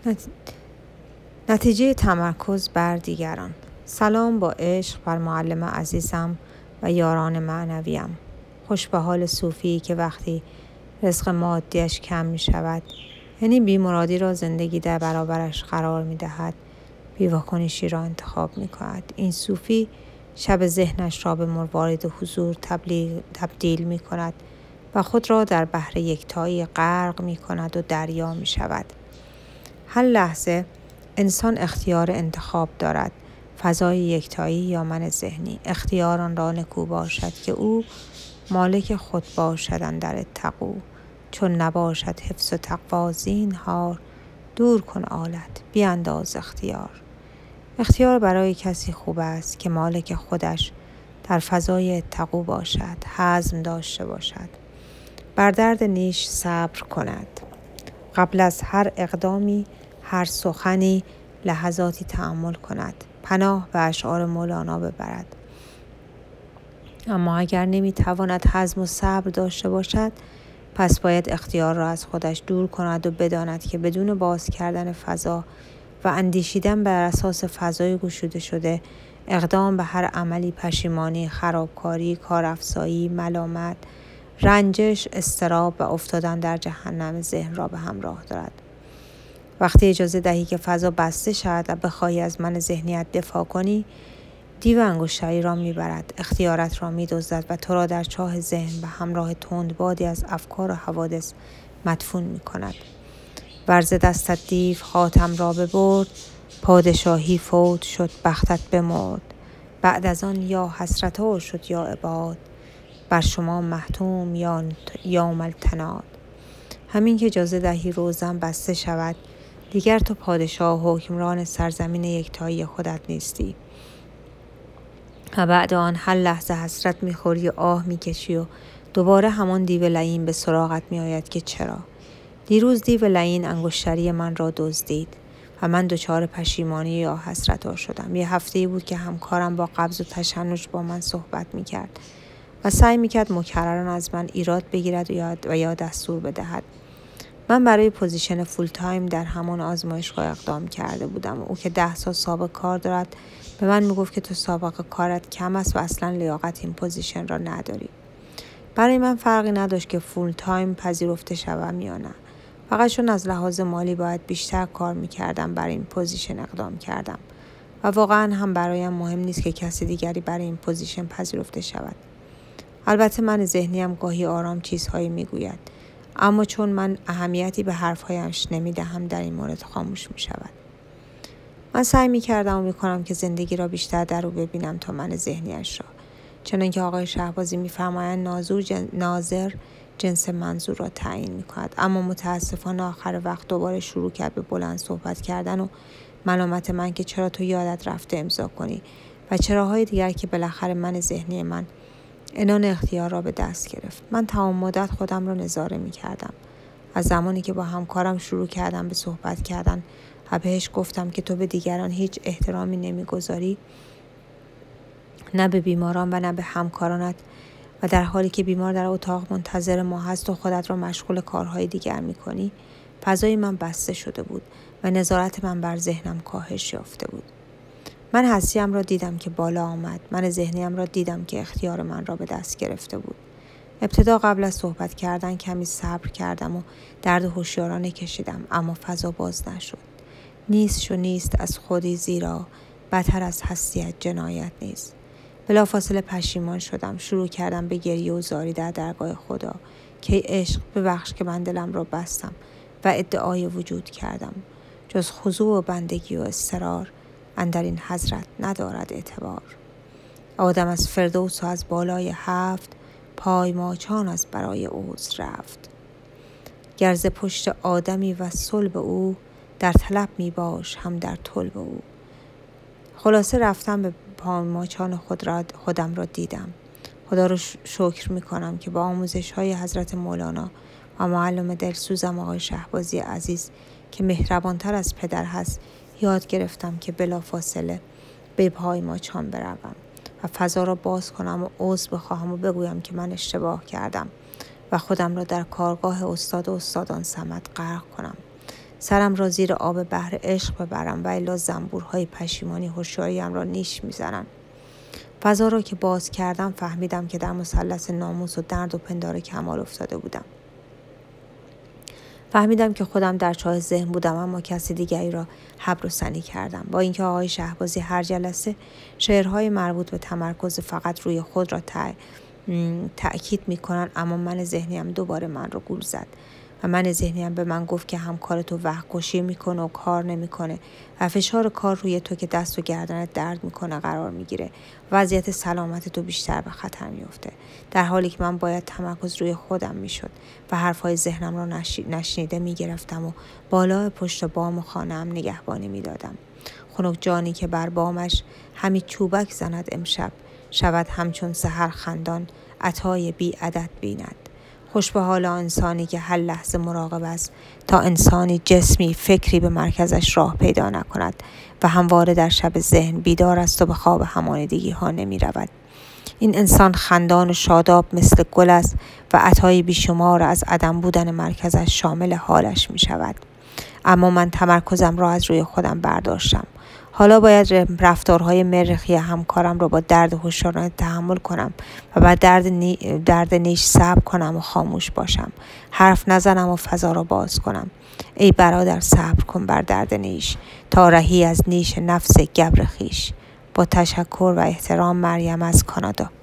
نتیجه تمرکز بر دیگران. سلام با عشق بر معلم عزیزم و یاران معنویم. خوش به حال صوفی که وقتی رزق مادیش کم می شود، یعنی بیمرادی را زندگی در برابرش قرار می دهد، بیواکنشی را انتخاب می کند. این صوفی شب ذهنش را به مروارید حضور تبدیل می کند و خود را در بحر یکتایی غرق می کند و دریا می شود. هر لحظه انسان اختیار انتخاب دارد، فضای یکتایی یا من ذهنی. اختیار آن را نکو باشد که او مالک خود باشد اندر اتقوا. چون نباشد حفظ و تقوا زینهار، دور کن آلت بیانداز اختیار. اختیار برای کسی خوب است که مالک خودش در فضای اتقوا باشد، حزم داشته باشد، بر درد نیش صبر کند، قبل از هر اقدامی، هر سخنی لحظاتی تأمل کند، پناه به اشعار مولانا ببرد. اما اگر نمیتواند حزم و صبر داشته باشد، پس باید اختیار را از خودش دور کند و بداند که بدون باز کردن فضا و اندیشیدن بر اساس فضای گشوده شده، اقدام به هر عملی پشیمانی، خرابکاری، کارافزایی، ملامت، رنجش، اضطراب و افتادن در جهنم ذهن را به همراه دارد. وقتی اجازه دهی که فضا بسته شود و بخواهی از من ذهنیت دفاع کنی، دیو انگشتری را میبرد، اختیارت را میدزدد و تو را در چاه ذهن به همراه تندبادی از افکار و حوادث مدفون میکند. ورز دستت دیو خاتم را ببرد، پادشاهی فوت شد بختت بمرد. بعد از آن یا حسرتا شد یا عباد، بر شما محتوم یا ملتناد. همین که اجازه دهی روزن بسته شود، دیگر تو پادشاه و حکمران سرزمین یکتایی خودت نیستی. و بعد آن هر لحظه حسرت میخوری و آه میکشی و دوباره همان دیو لعین به سراغت میآید که چرا؟ دیروز دیو لعین انگشتری من را دزدید و من دچار پشیمانی یا حسرت شدم. یه هفته‌ای بود که همکارم با قبض و تشنج با من صحبت میکرد و سعی میکرد مکررن از من ایراد بگیرد و یا دستور بدهد. من برای پوزیشن فول تایم در همان آزمایشگاه اقدام کرده بودم. او که 10 سال سابقه کار دارد به من میگفت که تو سابقه کارت کم است و اصلا لیاقت این پوزیشن را نداری. برای من فرقی نداشت که فول تایم پذیرفته شوم یا نه. فقط چون از لحاظ مالی باید بیشتر کار میکردم برای این پوزیشن اقدام کردم و واقعا هم برایم مهم نیست که کسی دیگری برای این پوزیشن پذیرفته شود. البته من ذهنیم گاهی آرام چیزهایی میگوید، اما چون من اهمیتی به حرفهایش نمیدهم در این مورد خاموش میشود. من سعی میکردم و میکنم که زندگی را بیشتر در او ببینم تا من ذهنیش را. چنانکه آقای شهبازی میفرمایند ناظر جنس منظور را تعیین میکند. اما متاسفانه آخر وقت دوباره شروع کرد به بلند صحبت کردن و ملامت من که چرا تو یادت رفته امضا کنی و چراهای دیگر که بالاخره من ذهنی من عنان اختیار را به دست گرفت. من تمام مدت خودم را نظاره می کردم. از زمانی که با همکارم شروع کردم به صحبت کردن و بهش گفتم که تو به دیگران هیچ احترامی نمی گذاری، نه به بیماران و نه به همکارانت، و در حالی که بیمار در اتاق منتظر ما هست و خودت را مشغول کارهای دیگر می کنی، فضای من بسته شده بود و نظارت من بر ذهنم کاهش یافته بود. من حسیم را دیدم که بالا آمد. من ذهنیم را دیدم که اختیار من را به دست گرفته بود. ابتدا قبل از صحبت کردن کمی صبر کردم و درد هوشیارانه کشیدم، اما فضا باز نشد. نیست از خودی، زیرا بدتر از هستیت جنایت نیست. بلافاصله پشیمان شدم. شروع کردم به گریه و زاری در درگاه خدا که عشق ببخش که من دلم را بستم و ادعای وجود کردم. جز خضوع و بندگی و اصرار اندر این حضرت ندارد اعتبار. آدم از فردوس و از بالای 7 پای ماچان از برای عذر رفت. گرز پشت آدمی و صلب او، در طلب می باش هم در طلب او. خلاصه رفتم به پای ماچان خودم را دیدم. خدا را شکر می کنم که با آموزش های حضرت مولانا و معلم دلسوزم آقای شهبازی عزیز که مهربانتر از پدر هست، یاد گرفتم که بلافاصله به پای ماچان بروم و فضا را باز کنم و عذر بخواهم و بگویم که من اشتباه کردم و خودم را در کارگاه استاد و استادان صمد غرق کنم. سرم را زیر آب بحر عشق ببرم و الا زنبورهای پشیمانی هوشیاریم را نیش میزنند. فضا را که باز کردم فهمیدم که در مثلث ناموس و درد و پندار کمال افتاده بودم. فهمیدم که خودم در چاه ذهن بودم، اما کسی دیگری را حبر و سنی کردم. با اینکه آقای شهبازی هر جلسه شعرهای مربوط به تمرکز فقط روی خود را تأکید می‌کنند، اما من ذهنیم دوباره من را گول زد و من ذهنیم به من گفت که همکار تو وقت کشی میکنه و کار نمیکنه و فشار کار روی تو که دست و گردنت درد میکنه قرار میگیره. وضعیت سلامت تو بیشتر به خطر میفته، در حالی که من باید تمرکز روی خودم میشد و حرفهای ذهنم را نشنیده میگرفتم و بالای پشت بام خانه‌ام نگهبانی میدادم. خنک جانی که بر بامش همی چوبک زند امشب، شود همچون سحر خندان عطای بی عدد بیند. خوش به حال انسانی که هر لحظه مراقب است تا انسانی جسمی فکری به مرکزش راه پیدا نکند و همواره در شب ذهن بیدار است و به خواب همانیدگی ها نمی رود. این انسان خندان و شاداب مثل گل است و عطای بیشمار از عدم بودن مرکزش شامل حالش می شود. اما من تمرکزم را از روی خودم برداشتم. حالا باید رفتارهای مریخی همکارم را با درد هوشیارانه تحمل کنم و بعد درد نیش صبر کنم و خاموش باشم. حرف نزنم و فضا را باز کنم. ای برادر صبر کن بر درد نیش تا رهی از نیش نفس گبر خویش. با تشکر و احترام، مریم از کانادا.